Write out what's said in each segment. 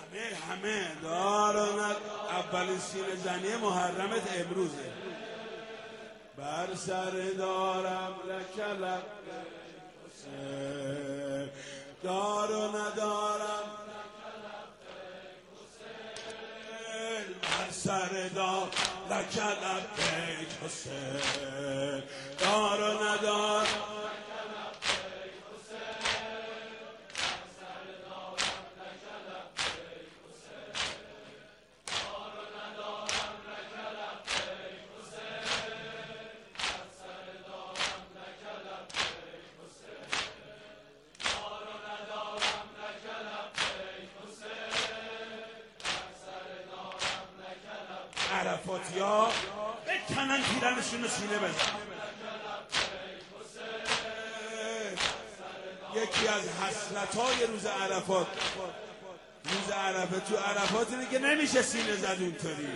همه دارند. اولین سینه زنی محرمت امروزه. بر سر دارم لکلب حسین، دار و ندارم حسین، بر سر دار لکلب حسین، دار و ندارم عرفاتیا بکنن پیرنشون رو سینه بزن. یکی از حسرت‌های روز عرفات، روز عرفه تو عرفات اینه که نمیشه سینه زد اونطوری.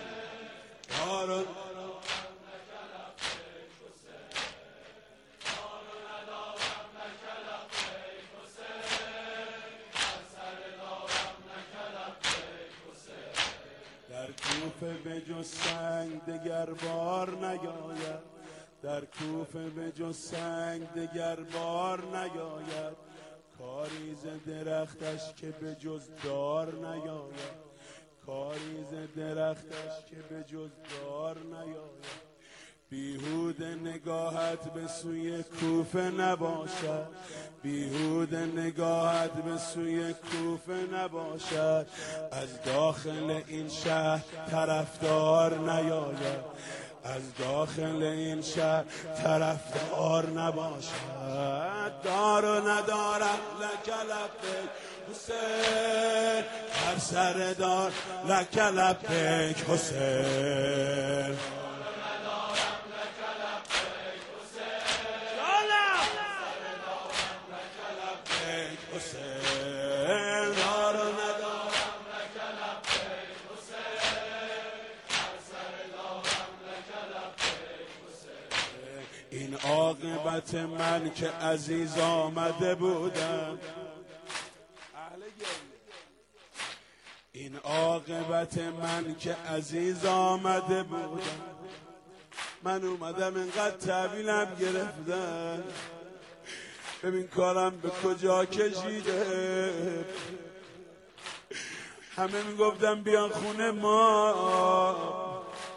در کوفه به جز سنگ دگر بار نیاید، در کوفه به جز سنگ دگر بار نیاید، کاری ز درختش که به جز دار نیاید، کاری ز درختش که به جز دار نیاید. بیهوده نگاهت به سوی کوفه نباشد، بیهوده نگاهت به سوی کوفه نباشد، از داخل این شهر طرفدار نیاید، از داخل این شهر طرفدار نباشد. دار و ندارم لکلب حسین، هر سر دار لکلب حسین، این عاقبت من که عزیز آمده بودم، این عاقبت من که عزیز آمده بودم، من اومدم اینقدر تحویلم گرفتن، ببین کارم به کجا کشیده. همه میگفتم بیان خونه ما،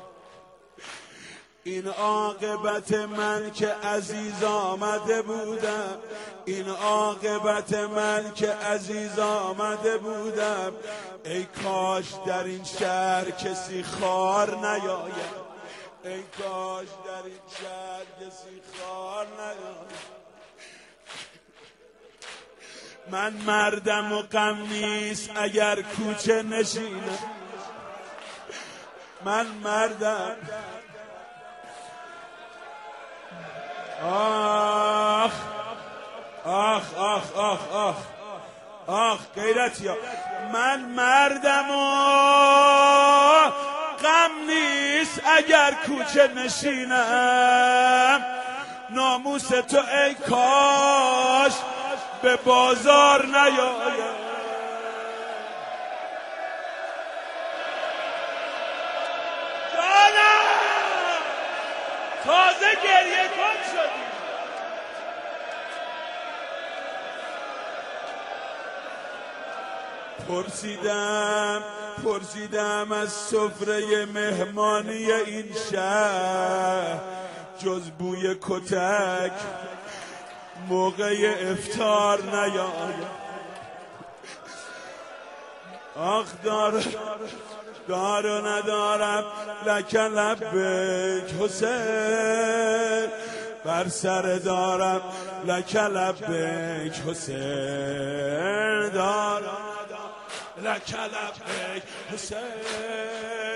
این عاقبت من که عزیز آمده بودم، این عاقبت من که عزیز آمده بودم. ای کاش در این شهر کسی خوار نیاید، ای کاش در این شهر کسی خوار نیاید. من مردم و غم نیست اگر کوچه نشینم، من مردم. آخ آخ آخ آخ آخ آخ غیرتیا، من مردم و غم نیست اگر کوچه نشینم. ناموس تو ای کاش به بازار نیاید. جانم تازه گریه کن شدی. پرسیدم از سفره مهمانی این شهر، جز بوی کتک موقع افطار نیاید. آخ دار و ندارم لکلب حسین، بر سر دارم لکلب حسین، دار و ندارم لکلب حسین.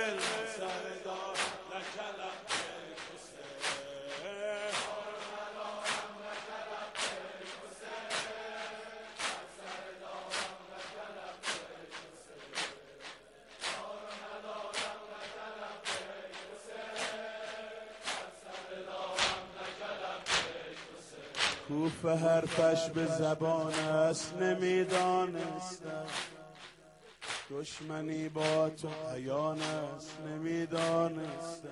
کوفه حرفش به زبان است نمیدانستم، دشمنی با تو عیان است نمیدانستم،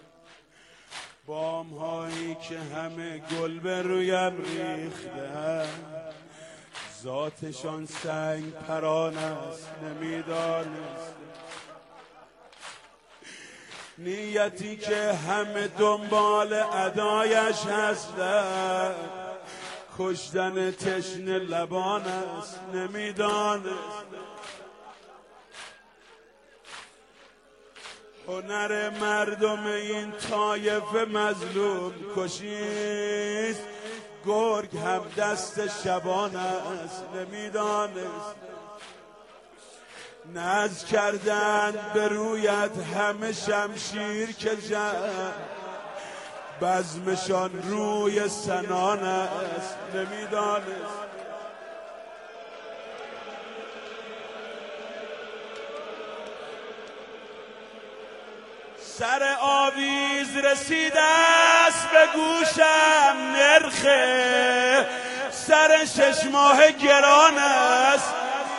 بام‌هایی که همه گل به رویم ریختند ذاتشان سنگ پران است نمیدانستم، نیتی که همه دنبال ادایش هستند کشتن تشنه لبان است نمیدانستم، هنر مردم این طایفه مظلوم کشیست گرگ هم دست شبان است نمیدانست، نز کردند به رویت همه شمشیر که جن بزمشان روی سنان است نمیدانست، سر آویز رسیده است به گوشم نرخه سر 6 ماه گران است،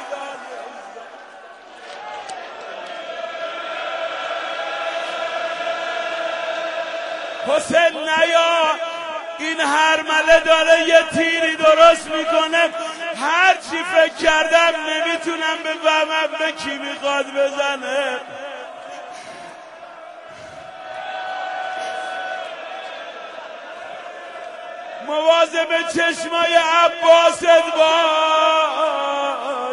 حسین نیا این هرمله داره یه تیری درست میکنه، هر چی فکر کردم نمیتونم بفهمم به کی میخواد بزنه. مواظب چشمای عباست باش،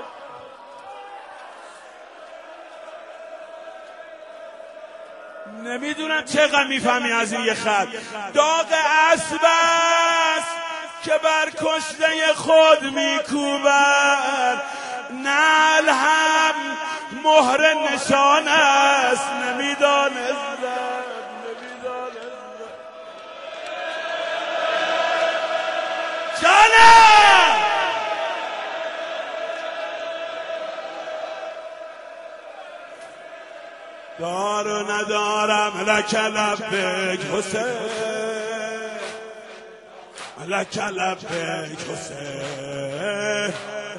نمیدونم چقدر میفهمی از این یه خط، داغ اسب است که بر کشته خود میکوبد، نعل هم مهر نشان است نمیدانستم. جانم دار و ندارم لک لبیک حسین لک لبیک حسین،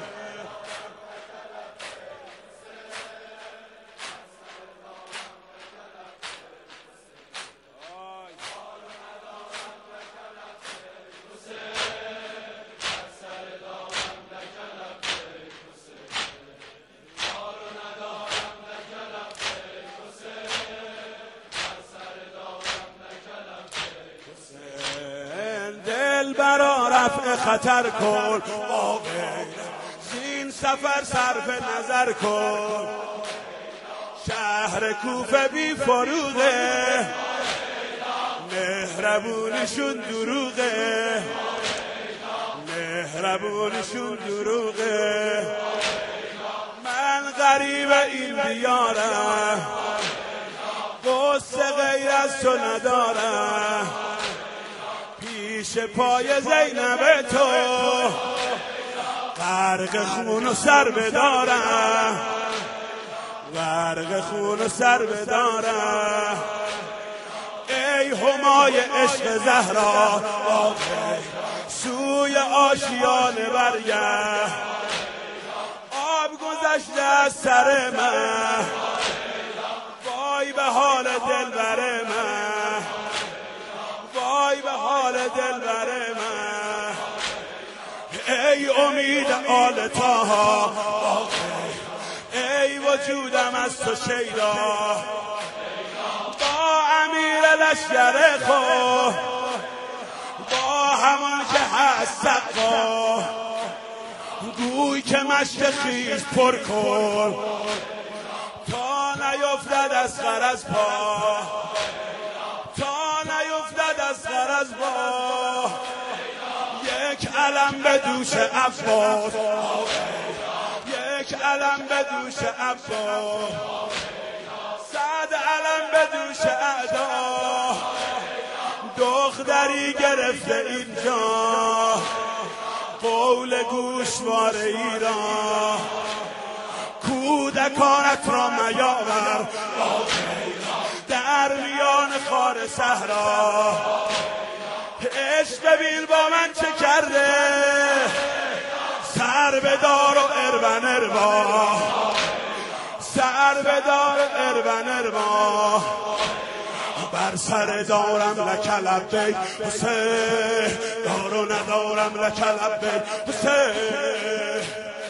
برا رفع خطر کن زین سفر صرف نظر کن، شهر کوفه بی فروغه مهربونشون دروغه، مهربونشون دروغه، من غریب این دیارم قصه غیر از تو ندارم، پیش پای زینب تو غرق خون و سر بدارم، غرق خون و سر بدارم، ای همای عشق زهرا سوی آشیان برگرد، آب گذشته از سر من وای به حال دلبر من، وای به حال دلبر من، ای امید آل طاها ای وجودم از تو شیدا، با امیر لشکر خود با همان که هست سقا، گوی که مشک خیز پر کن تا نیفتد از غرض پا، تا نیفتد از غرض پا، یک علم به دوش عباس، یک علم به دوش عباس، 100 علم به دوش اعدا، دختری گرفته اینجا قول گوشوار ایران، کودکانت را میاور در میان خار صحرا، عشق ببین با من چه کرده، سر بدار و اربن اربا، سر بدار اربن ارما بر سر دارم لک لبیک حسین دارو ندارم لک لبیک حسین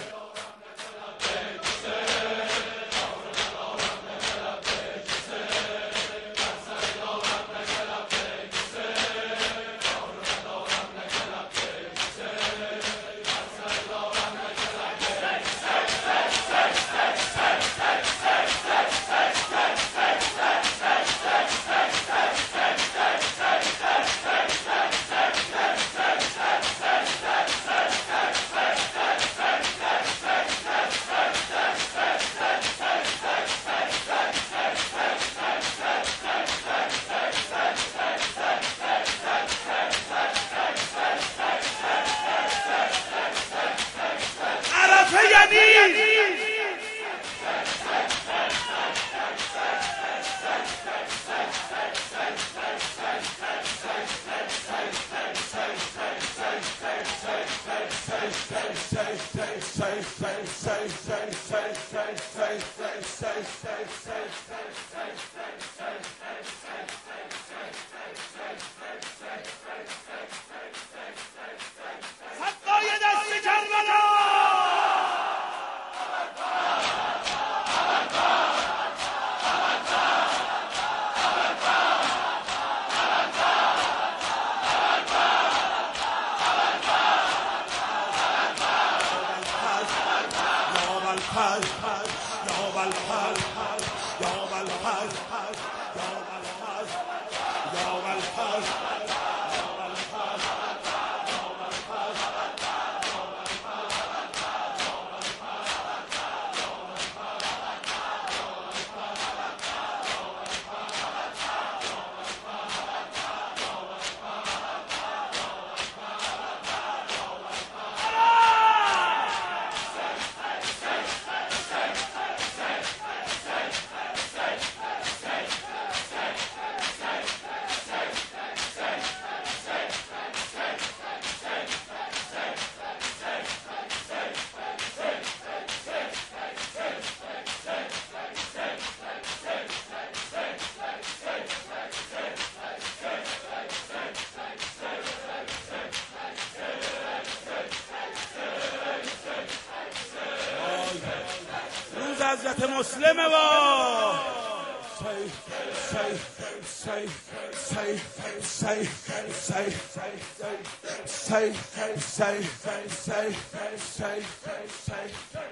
حضرت مسلمه با say